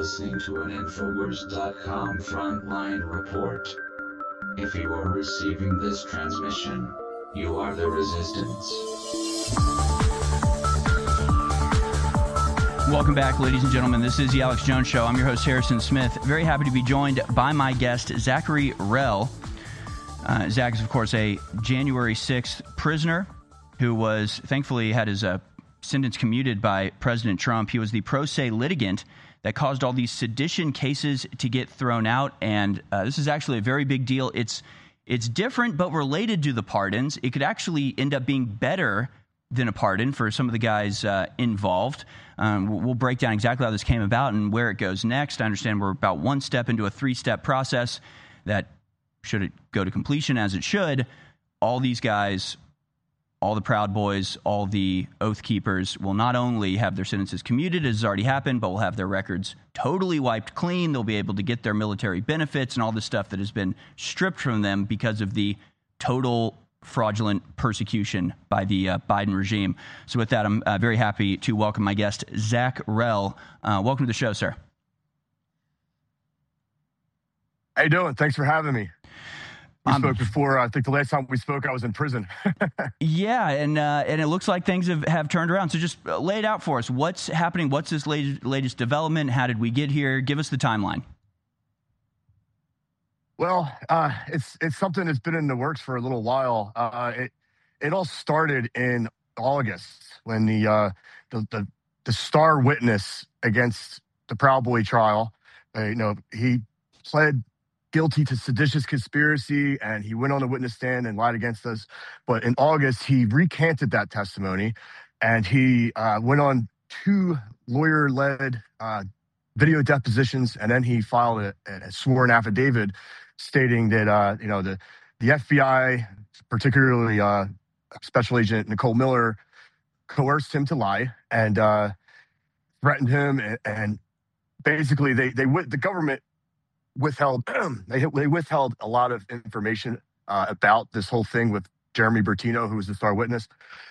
listening to an Infowars.com frontline report. If you are receiving this transmission, you are the resistance. Welcome back, ladies and gentlemen. This is the Alex Jones Show. I'm your host, Harrison Smith. Very happy to be joined by my guest, Zachary Rehl. Zach is, of course, a January 6th prisoner who was, thankfully, had his sentence commuted by President Trump. He was the pro se litigant that caused all these sedition cases to get thrown out, and this is actually a very big deal. It's different, but related to the pardons. It could actually end up being better than a pardon for some of the guys involved. We'll break down exactly how this came about and where it goes next. I understand we're about one step into a three-step process that, should it go to completion as it should, all these guys, all the Proud Boys, all the Oath Keepers will not only have their sentences commuted, as has already happened, but will have their records totally wiped clean. They'll be able to get their military benefits and all the stuff that has been stripped from them because of the total fraudulent persecution by the Biden regime. So with that, I'm very happy to welcome my guest, Zach Rehl. Welcome to the show, sir. How you doing? Thanks for having me. We spoke before. I think the last time we spoke, I was in prison. Yeah, and it looks like things have turned around. So just lay it out for us. What's happening? What's this latest development? How did we get here? Give us the timeline. Well, it's something that's been in the works for a little while. It all started in August when the star witness against the Proud Boy trial, he pled guilty to seditious conspiracy, and he went on the witness stand and lied against us. But in August, he recanted that testimony, and he went on 2 lawyer-led video depositions, and then he filed a sworn affidavit stating that the FBI, particularly Special Agent Nicole Miller, coerced him to lie and threatened him, and basically the government withheld they withheld a lot of information about this whole thing with Jeremy Bertino, who was the star witness.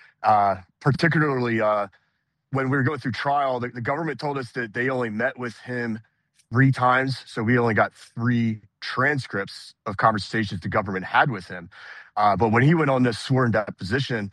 Particularly when we were going through trial, the government told us that they only met with him 3 times, so we only got 3 transcripts of conversations the government had with him. But when he went on this sworn deposition,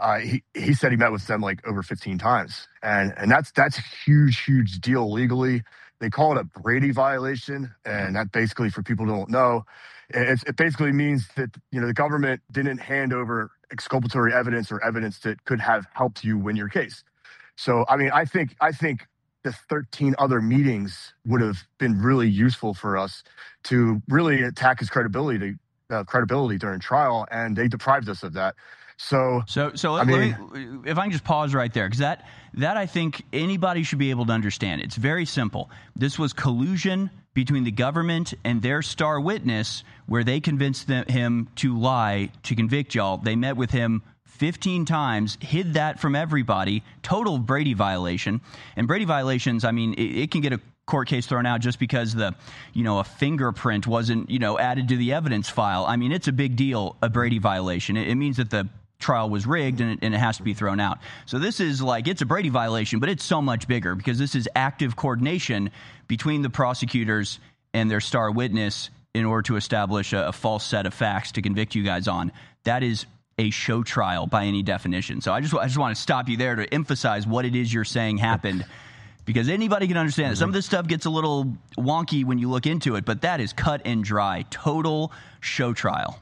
he said he met with them like over 15 times, and that's a huge deal legally. They call it a Brady violation, and that basically, for people who don't know, it basically means that the government didn't hand over exculpatory evidence or evidence that could have helped you win your case. So, I mean, I think the 13 other meetings would have been really useful for us to really attack his credibility during trial, and they deprived us of that. So let me, if I can just pause right there, because that I think anybody should be able to understand. It's very simple. This was collusion between the government and their star witness, where they convinced him to lie to convict y'all. They met with him 15 times, hid that from everybody, total Brady violation. And Brady violations, I mean, it can get a court case thrown out just because a fingerprint wasn't, added to the evidence file. I mean, it's a big deal, a Brady violation. It means that the trial was rigged and it has to be thrown out. So this is it's a Brady violation, but it's so much bigger because this is active coordination between the prosecutors and their star witness in order to establish a false set of facts to convict you guys on. That is a show trial by any definition. So I just want to stop you there to emphasize what it is you're saying happened, because anybody can understand it. Some of this stuff gets a little wonky when you look into it, but that is cut and dry, total show trial.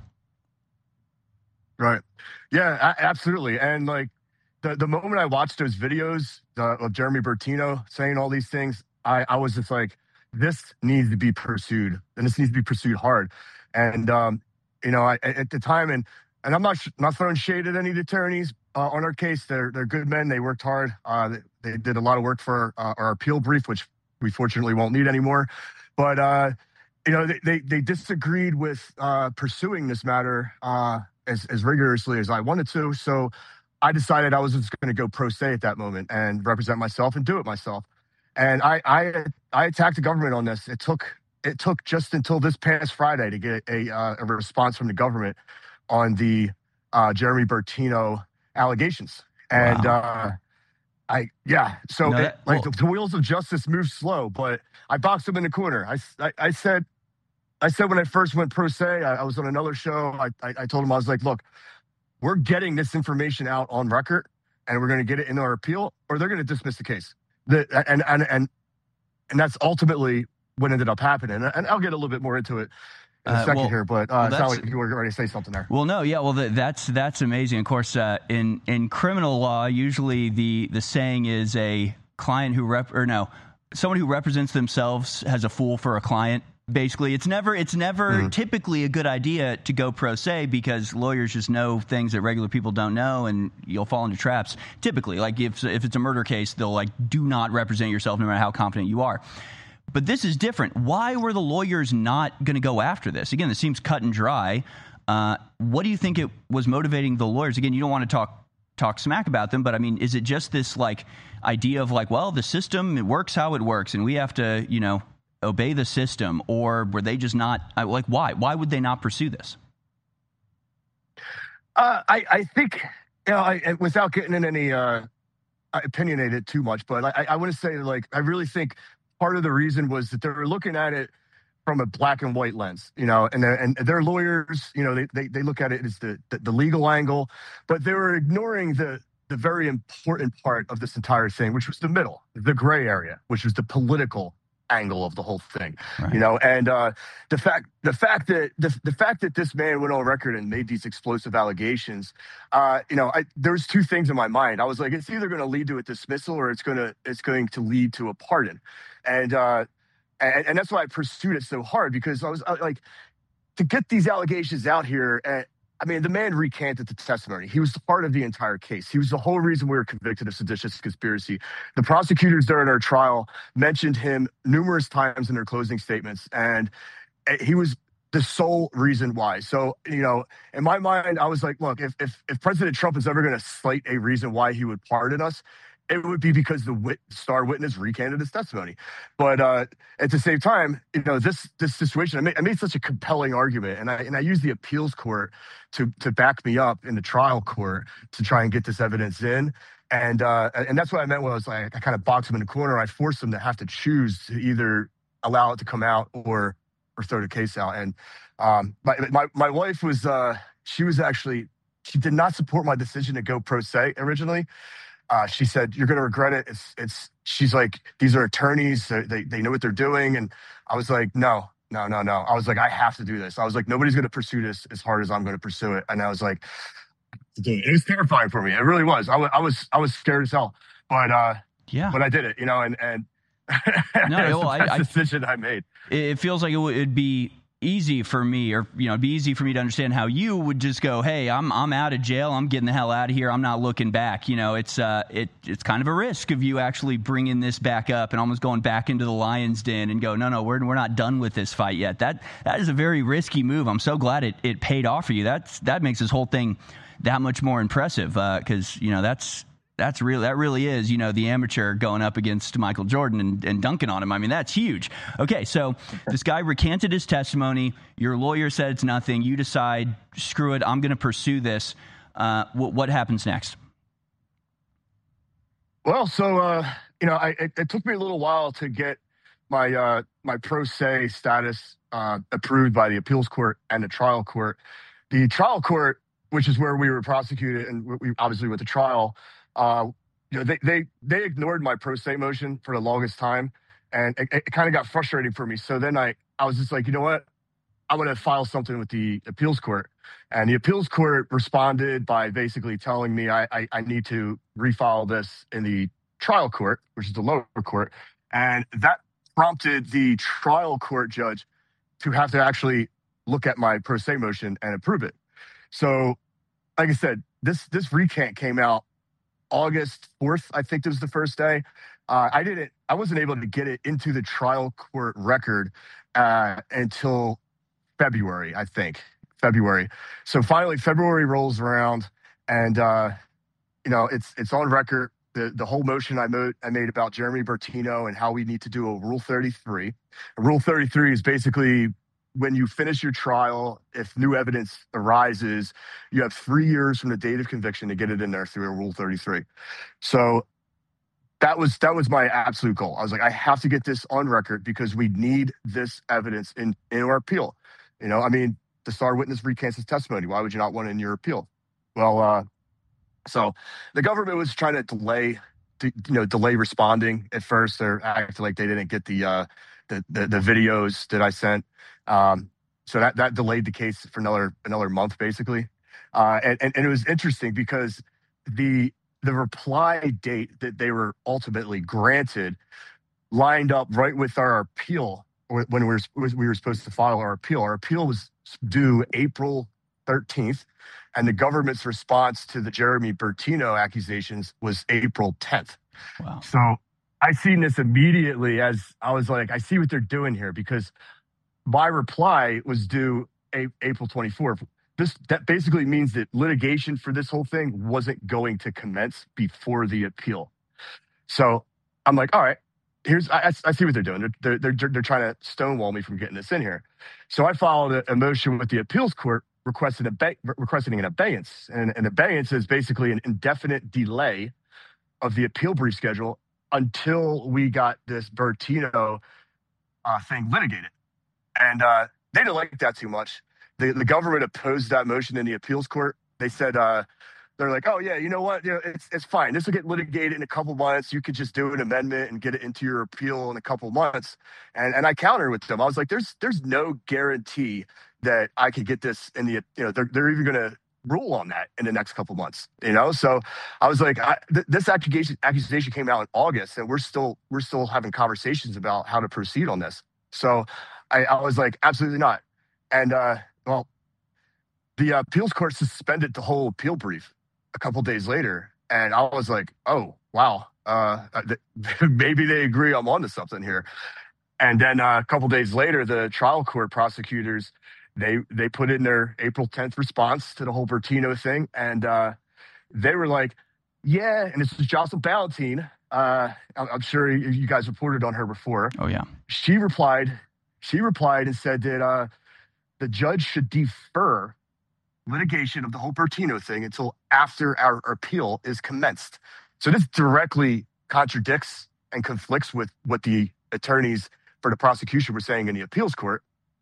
Right. Yeah, absolutely. And the moment I watched those videos of Jeremy Bertino saying all these things, I was just like, this needs to be pursued, and this needs to be pursued hard. And I at the time, and I'm not throwing shade at any of the attorneys on our case. They're good men. They worked hard. They did a lot of work for our appeal brief, which we fortunately won't need anymore. But they disagreed with pursuing this matter as rigorously as I wanted to. So I decided I was just going to go pro se at that moment and represent myself and do it myself. And I attacked the government on this. It took just until this past Friday to get a response from the government on the Jeremy Bertino allegations. And wow. So No, the wheels of justice move slow, but I boxed him in the corner. I said when I first went pro se, I was on another show. I told him, I was like, look, we're getting this information out on record, and we're going to get it in our appeal, or they're going to dismiss the case. And that's ultimately what ended up happening. And I'll get a little bit more into it in a second here, but it sounds like you were ready to say something there. Well, no, yeah, well, that's amazing. Of course, in criminal law, usually the saying is a client someone who represents themselves has a fool for a client. Basically, it's never typically a good idea to go pro se because lawyers just know things that regular people don't know, and you'll fall into traps. Typically, like if it's a murder case, they'll like do not represent yourself no matter how confident you are. But this is different. Why were the lawyers not going to go after this? Again, this seems cut and dry. What do you think it was motivating the lawyers? Again, you don't want to talk smack about them, but I mean, is it just this like idea of like, well, the system, it works how it works, and we have to, obey the system? Or were they just not like, why? Why would they not pursue this? I think, without getting in any opinionated too much, but I want to say, like, I really think part of the reason was that they were looking at it from a black and white lens, and their lawyers, they look at it as the legal angle, but they were ignoring the very important part of this entire thing, which was the middle, the gray area, which was the political angle of the whole thing, right. And the fact that this man went on record and made these explosive allegations, there was two things in my mind. I was like, it's either going to lead to a dismissal or it's going to lead to a pardon, and that's why I pursued it so hard, because I was like, to get these allegations out here. The man recanted the testimony. He was part of the entire case. He was the whole reason we were convicted of seditious conspiracy. The prosecutors during our trial mentioned him numerous times in their closing statements, and he was the sole reason why. So, in my mind, I was like, look, if President Trump is ever going to cite a reason why he would pardon us, it would be because the star witness recanted his testimony. But at the same time, this situation, I made such a compelling argument, and I used the appeals court to back me up in the trial court to try and get this evidence in. And that's what I meant when I was like, I kind of boxed him in the corner. I forced him to have to choose to either allow it to come out or throw the case out. And my wife was, she did not support my decision to go pro se originally. She said, you're going to regret it. She's like, these are attorneys. They know what they're doing. And I was like, no. I was like, I have to do this. I was like, nobody's going to pursue this as hard as I'm going to pursue it. And I was like, it was terrifying for me. It really was. I was scared as hell, but I did it, and that's the decision I made. It feels like it would be easy for me, or it'd be easy for me to understand how you would just go, hey, I'm out of jail, I'm getting the hell out of here, I'm not looking back. It's kind of a risk of you actually bringing this back up and almost going back into the lion's den and go, no, we're not done with this fight yet. That is a very risky move. I'm so glad it paid off for you. That makes this whole thing that much more impressive, because that really is, the amateur going up against Michael Jordan and dunking on him. I mean, that's huge. Okay, so this guy recanted his testimony. Your lawyer said it's nothing. You decide, screw it, I'm going to pursue this. What happens next? Well, so, it took me a little while to get my pro se status approved by the appeals court and the trial court. The trial court, which is where we were prosecuted and we obviously went to trial, they ignored my pro se motion for the longest time, and it kind of got frustrating for me. So then I was just like, you know what? I'm going to file something with the appeals court. And the appeals court responded by basically telling me I need to refile this in the trial court, which is the lower court. And that prompted the trial court judge to have to actually look at my pro se motion and approve it. So, like I said, this recant came out August 4th, I think it was the first day. I wasn't able to get it into the trial court record until February, I think. So finally, February rolls around, and it's on record. The whole motion I made about Jeremy Bertino and how we need to do a Rule 33. Rule 33 is basically when you finish your trial, if new evidence arises, you have 3 years from the date of conviction to get it in there through a Rule 33. So that was my absolute goal. I was like, I have to get this on record because we need this evidence in our appeal. I mean, the star witness recants his testimony. Why would you not want it in your appeal? Well, so the government was trying to delay responding at first. They're acting like they didn't get the videos that I sent. So that delayed the case for another month, basically. And it was interesting because the reply date that they were ultimately granted lined up right with our appeal when we were supposed to file our appeal. Our appeal was due April 13th, and the government's response to the Jeremy Bertino accusations was April 10th. Wow. So I seen this immediately as I was like, I see what they're doing here, because my reply was due April 24th. That basically means that litigation for this whole thing wasn't going to commence before the appeal. So I'm like, all right, I see what they're doing. They're trying to stonewall me from getting this in here. So I filed a motion with the appeals court requesting an abeyance. And an abeyance is basically an indefinite delay of the appeal brief schedule until we got this Bertino thing litigated. And they didn't like that too much. The government opposed that motion in the appeals court. They said, they're like, oh, yeah, you know what? It's fine. This will get litigated in a couple months. You could just do an amendment and get it into your appeal in a couple months. And I countered with them. I was like, there's no guarantee that I could get this in the, they're even going to rule on that in the next couple months, So I was like, this accusation came out in August, and we're still having conversations about how to proceed on this. So I was like, absolutely not. And the appeals court suspended the whole appeal brief a couple days later, and I was like, oh wow, maybe they agree I'm onto something here. And then a couple days later, the trial court prosecutors they put in their April 10th response to the whole Bertino thing, and they were like, yeah, and this is Jocelyn Ballantine. I'm sure you guys reported on her before. Oh yeah. She replied and said that the judge should defer litigation of the whole Bertino thing until after our appeal is commenced. So this directly contradicts and conflicts with what the attorneys for the prosecution were saying in the appeals court.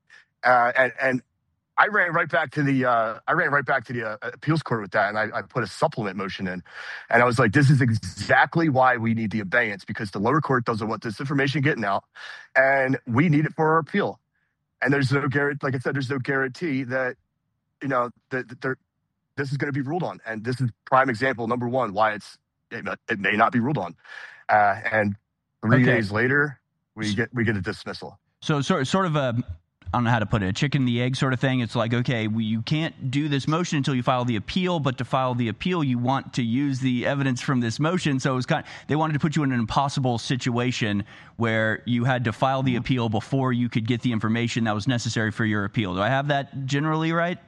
And I ran right back to the appeals court with that, and I put a supplement motion in, and I was like, this is exactly why we need the abeyance, because the lower court doesn't want this information getting out, and we need it for our appeal. And there's no guarantee, like I said, there's no guarantee that that this is going to be ruled on, and this is prime example number one why it may not be ruled on. And 3 days later, we get a dismissal. So sort of a, I don't know how to put it, a chicken and the egg sort of thing. It's like, okay, you can't do this motion until you file the appeal, but to file the appeal, you want to use the evidence from this motion. So it was they wanted to put you in an impossible situation where you had to file the appeal before you could get the information that was necessary for your appeal. Do I have that generally right?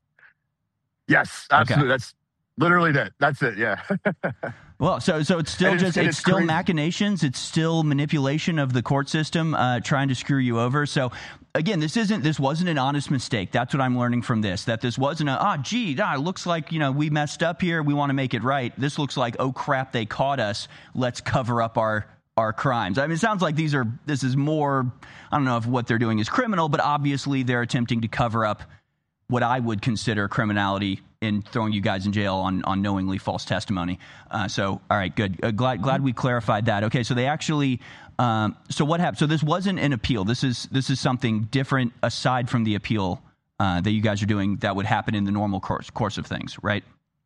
Yes, absolutely. Okay. That's literally that. That's it. Yeah. Well, so it's still it's still crazy. Machinations. It's still manipulation of the court system, trying to screw you over. So again, this wasn't an honest mistake. That's what I'm learning from this. That this wasn't it looks like, we messed up here. We want to make it right. This looks like, oh crap, they caught us. Let's cover up our crimes. I mean, it sounds like this is more, I don't know if what they're doing is criminal, but obviously they're attempting to cover up what I would consider criminality in throwing you guys in jail on knowingly false testimony. So, all right, good. Glad we clarified that. Okay, so they actually, so what happened? So this wasn't an appeal. This is something different aside from the appeal that you guys are doing that would happen in the normal course of things, right?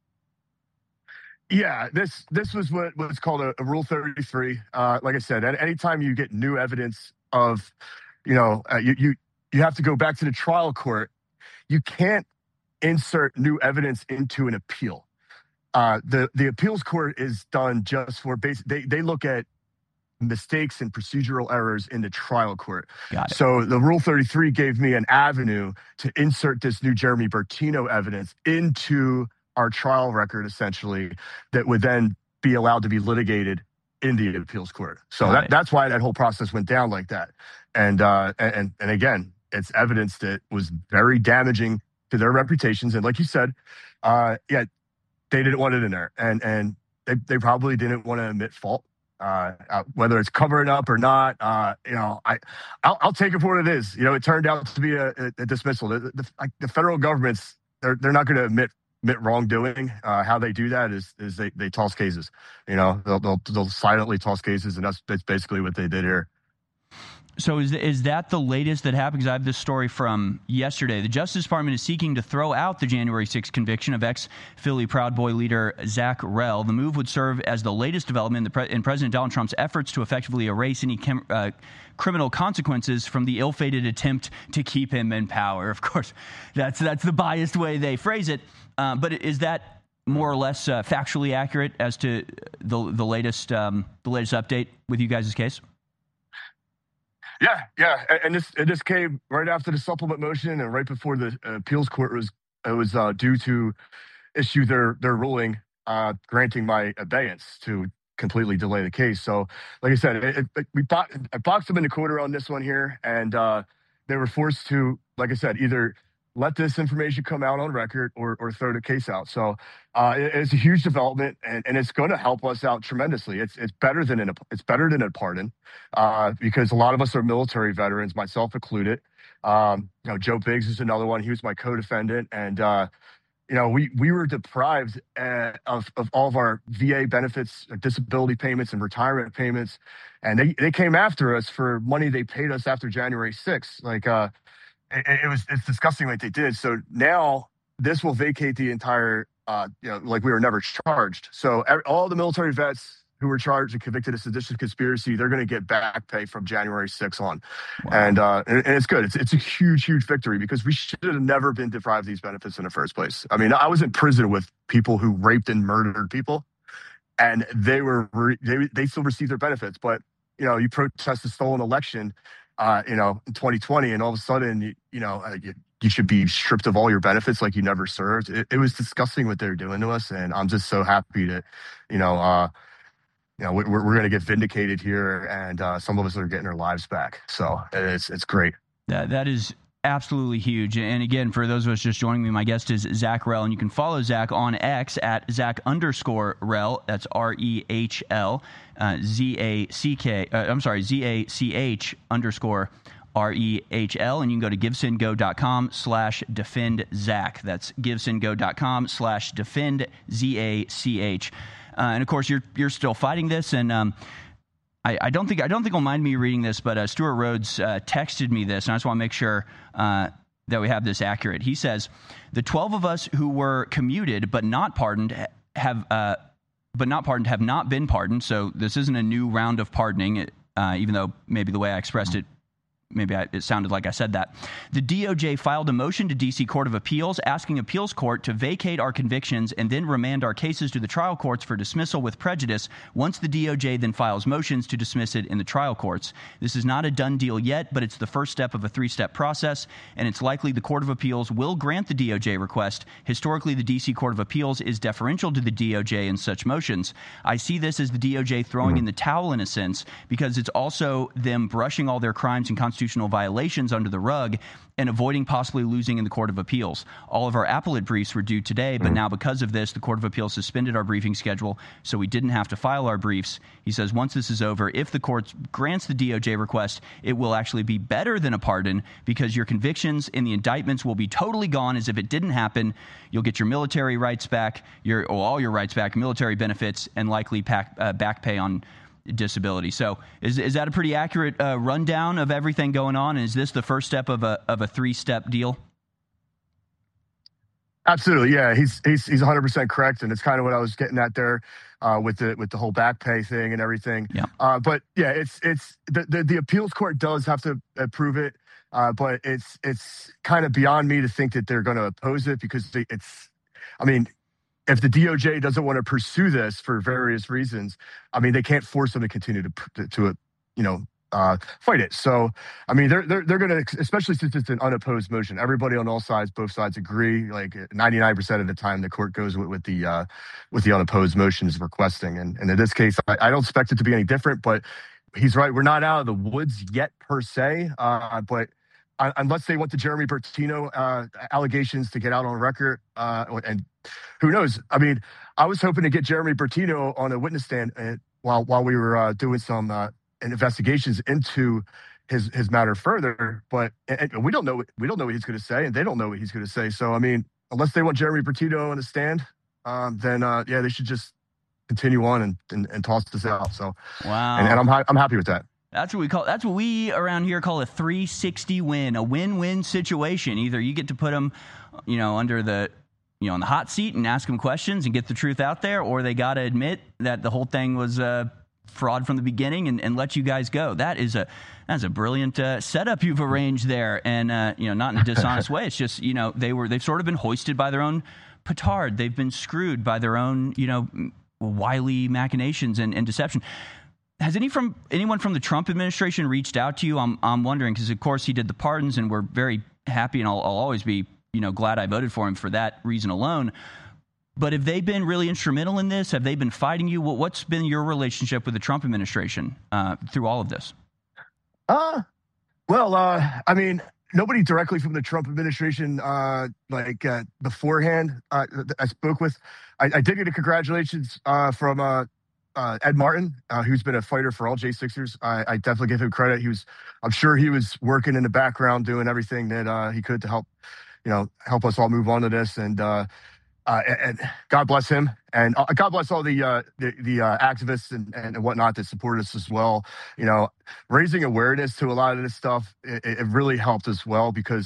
Yeah, this was what's called a Rule 33. Like I said, anytime you get new evidence of, you have to go back to the trial court. You can't insert new evidence into an appeal. The appeals court is done just for they look at mistakes and procedural errors in the trial court. Got it. So the Rule 33 gave me an avenue to insert this new Jeremy Bertino evidence into our trial record, essentially, that would then be allowed to be litigated in the appeals court. So that's why that whole process went down like that. And again, it's evidence that was very damaging to their reputations. And like you said, they didn't want it in there. And they probably didn't want to admit fault. whether it's covering up or not. I'll take it for what it is. It turned out to be a dismissal. The federal government's they're not going to admit wrongdoing. How they do that is they toss cases. They'll silently toss cases, and that's basically what they did here. So is that the latest that happened? Because I have this story from yesterday. The Justice Department is seeking to throw out the January 6th conviction of ex-Philly Proud Boy leader Zach Rell. The move would serve as the latest development in President Donald Trump's efforts to effectively erase any criminal consequences from the ill-fated attempt to keep him in power. Of course, that's the biased way they phrase it. But is that more or less factually accurate as to the latest update with you guys' case? Yeah, and this came right after the supplement motion and right before the appeals court was due to issue their ruling granting my abeyance to completely delay the case. So, like I said, I boxed them in the corner on this one here, and they were forced to, like I said, either let this information come out on record or throw the case out. So it's a huge development, and it's going to help us out tremendously. It's better than a pardon because a lot of us are military veterans, myself included. Joe Biggs is another one. He was my co-defendant, and we were deprived of all of our VA benefits, disability payments, and retirement payments, and they came after us for money they paid us after January 6th. It's disgusting what they did. So now this will vacate the entire, we were never charged. So all the military vets who were charged and convicted of seditious conspiracy, they're going to get back pay from January 6th on. Wow. And it's good. It's a huge, huge victory because we should have never been deprived of these benefits in the first place. I mean, I was in prison with people who raped and murdered people, and they still received their benefits. But, you protest a stolen election, in 2020, and all of a sudden, you should be stripped of all your benefits like you never served. It was disgusting what they're doing to us, and I'm just so happy that, we're going to get vindicated here, and some of us are getting our lives back. So it's great. That is absolutely huge. And again, for those of us just joining me, my guest is Zach Rell, and you can follow Zach on X at Zach_Rell. That's REHL, ZACH_REHL. And you can go to givesendgo.com/defend-Zach. That's givesendgo.com/defend-ZACH. And of course, you're still fighting this, and I don't think he'll mind me reading this, but Stuart Rhodes texted me this, and I just want to make sure that we have this accurate. He says, "The 12 of us who were commuted but not pardoned have not been pardoned." So this isn't a new round of pardoning, even though maybe the way I expressed it, it sounded like I said that. The DOJ filed a motion to D.C. Court of Appeals asking appeals court to vacate our convictions and then remand our cases to the trial courts for dismissal with prejudice once the DOJ then files motions to dismiss it in the trial courts. This is not a done deal yet, but it's the first step of a three-step process, and it's likely the Court of Appeals will grant the DOJ request. Historically, the D.C. Court of Appeals is deferential to the DOJ in such motions. I see this as the DOJ throwing in the towel in a sense, because it's also them brushing all their crimes and constitutional violations under the rug and avoiding possibly losing in the Court of Appeals. All of our appellate briefs were due today, but now because of this, the Court of Appeals suspended our briefing schedule, so we didn't have to file our briefs. He says once this is over, if the court grants the DOJ request, it will actually be better than a pardon because your convictions and the indictments will be totally gone as if it didn't happen. You'll get your military rights back, all your rights back, military benefits, and likely back pay on disability. So is that a pretty accurate rundown of everything going on? And is this the first step of a three-step deal? Absolutely, yeah. He's 100% correct, and it's kind of what I was getting at there with the whole back pay thing and everything. Yeah. But yeah, it's the appeals court does have to approve it, but it's kind of beyond me to think that they're going to oppose it because if the DOJ doesn't want to pursue this for various reasons, they can't force them to continue to fight it. So, they're going to, especially since it's an unopposed motion. Everybody on all sides, both sides agree. Like 99% of the time, the court goes with the unopposed motions requesting. And in this case, I don't expect it to be any different. But he's right. We're not out of the woods yet per se. But unless they want the Jeremy Bertino allegations to get out on record, and who knows? I was hoping to get Jeremy Bertino on a witness stand while we were doing some investigations into his matter further. But and we don't know what he's going to say, and they don't know what he's going to say. So I mean, unless they want Jeremy Bertino on the stand, then they should just continue on and toss this out. So wow, and I'm happy with that. That's what we around here call a 360 win, a win-win situation. Either you get to put them, under the, on the hot seat and ask them questions and get the truth out there, or they got to admit that the whole thing was fraud from the beginning and let you guys go. That's a brilliant setup you've arranged there, and not in a dishonest way. It's just they've sort of been hoisted by their own petard. They've been screwed by their own wily machinations and deception. Has anyone from the Trump administration reached out to you? I'm wondering, because of course he did the pardons, and we're very happy, and I'll always be glad I voted for him for that reason alone. But have they been really instrumental in this? Have they been fighting you? What's been your relationship with the Trump administration through all of this? I mean, nobody directly from the Trump administration, beforehand, I spoke with. I did get a congratulations from Ed Martin, who's been a fighter for all J6ers. I definitely give him credit. I'm sure he was working in the background, doing everything that he could to help us all move on to this. And God bless him, and God bless all the activists and whatnot that support us as well. Raising awareness to a lot of this stuff, it really helped as well, because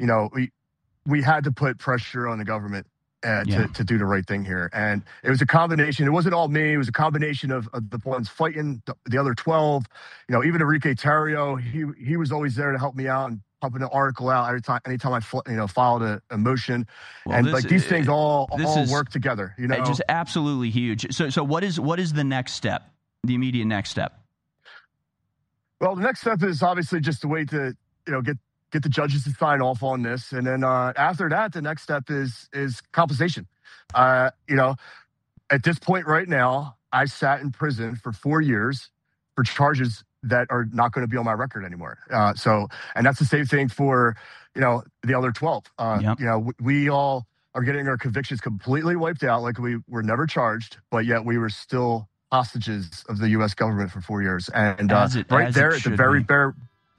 we had to put pressure on the government to do the right thing here. And it was a combination. It wasn't all me. It was a combination of the ones fighting the other 12. Even Enrique Tarrio, he was always there to help me out and pumping an article out anytime I filed a motion. Well, and these things all work together. Just absolutely huge. So what is the next step? The immediate next step? Well, the next step is obviously just to wait to get the judges to sign off on this, and then after that, the next step is compensation. At this point right now, I sat in prison for 4 years for charges that are not going to be on my record anymore. And that's the same thing for the other 12. We all are getting our convictions completely wiped out, like we were never charged, but yet we were still hostages of the U.S. government for 4 years. And at the very bare.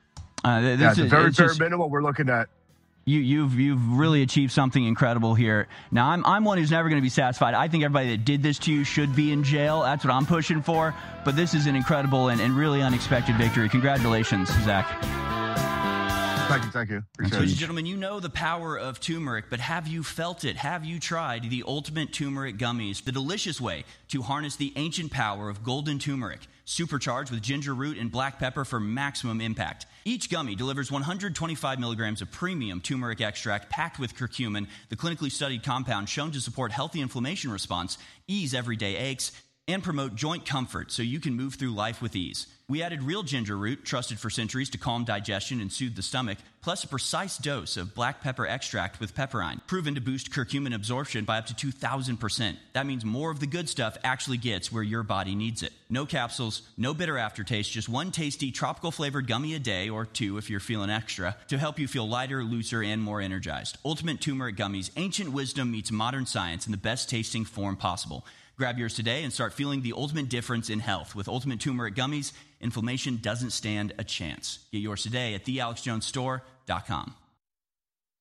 The very bare minimum we're looking at. You've really achieved something incredible here. Now, I'm one who's never going to be satisfied. I think everybody that did this to you should be in jail. That's what I'm pushing for. But this is an incredible and really unexpected victory. Congratulations, Zach. Thank you. Ladies and gentlemen, you know the power of turmeric, but have you felt it? Have you tried the Ultimate Turmeric Gummies, the delicious way to harness the ancient power of golden turmeric, supercharged with ginger root and black pepper for maximum impact? Each gummy delivers 125 milligrams of premium turmeric extract packed with curcumin, the clinically studied compound shown to support healthy inflammation response, ease everyday aches, and promote joint comfort so you can move through life with ease. We added real ginger root, trusted for centuries to calm digestion and soothe the stomach, plus a precise dose of black pepper extract with pepperine, proven to boost curcumin absorption by up to 2,000%. That means more of the good stuff actually gets where your body needs it. No capsules, no bitter aftertaste, just one tasty tropical flavored gummy a day, or two if you're feeling extra, to help you feel lighter, looser, and more energized. Ultimate Turmeric Gummies, ancient wisdom meets modern science in the best tasting form possible. Grab yours today and start feeling the ultimate difference in health. With Ultimate Turmeric Gummies, inflammation doesn't stand a chance. Get yours today at thealexjonesstore.com.